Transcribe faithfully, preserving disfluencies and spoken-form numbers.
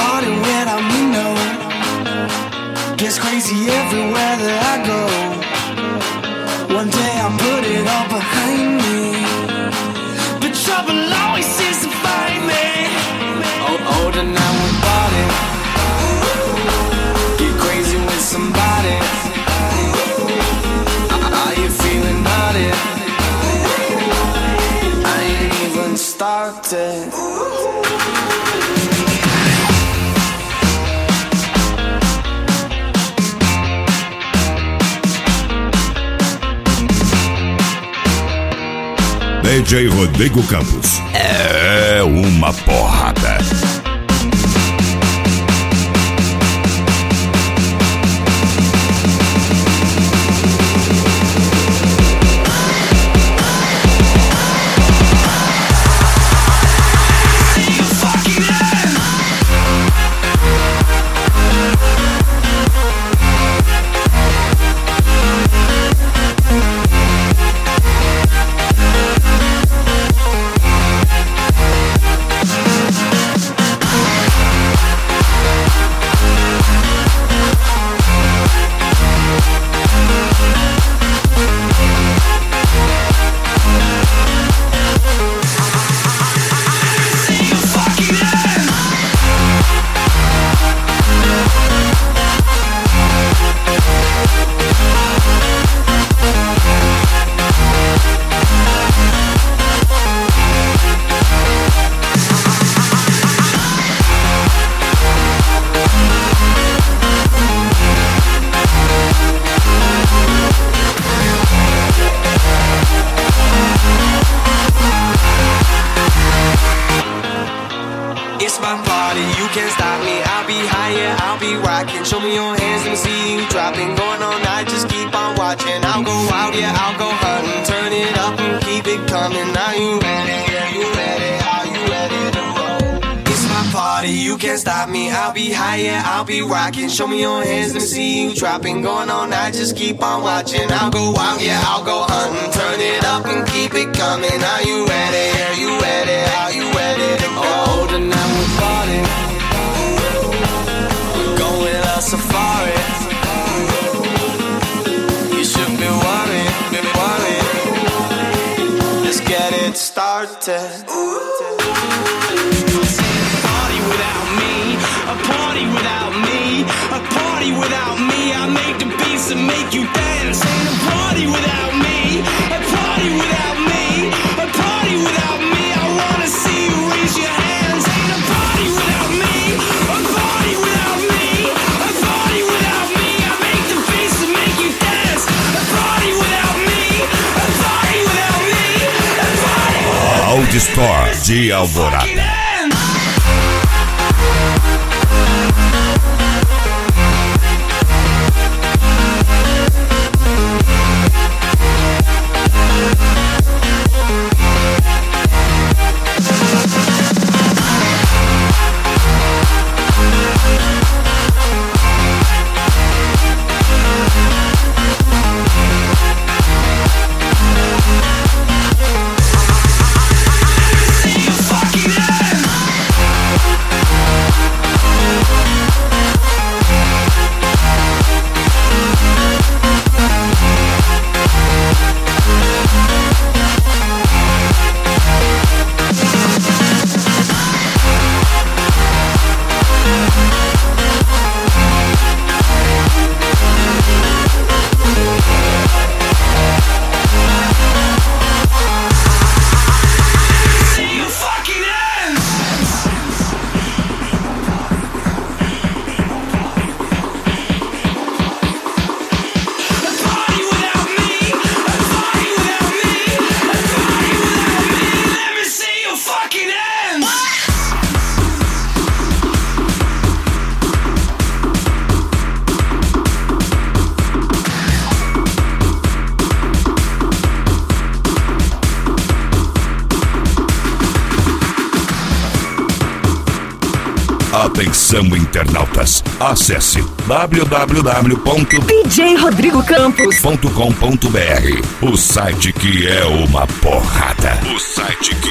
party without me, no. Gets crazy everywhere that I go. One day I'll put it all behind me, but trouble always seems to find me. Oh, older now we're party. Get crazy with somebody. Are you feeling naughty? I ain't even started. D J Rodrigo Campos é uma porrada. Show me your hands, let me see you dropping. Going all night, just keep on watching. I'll go out, yeah, I'll go hunting. Turn it up and keep it coming. Are you ready? Are you ready? Are you ready to roll? It's my party, you can't stop me. I'll be high, yeah, I'll be rocking. Show me your hands, let me see you dropping. Going all night, just keep on watching. I'll go out, yeah, I'll go hunting. Turn it up and keep it coming. Are you ready? Are you ready? Are you ready to go? Oh, tonight we're partying. Safari. You should be worried, be worried. Let's get it started. Party without me, a party without me, a party without me. I make the beats and make you dance. Ain't a party without me, a party without me, a party without me. I wanna see you raise your hands. Ain't a party without me, a party without me. Audio Store de Alvorada. Atenção, internautas, acesse w w w ponto d j rodrigo campos ponto com ponto b r, o site que é uma porrada, o site que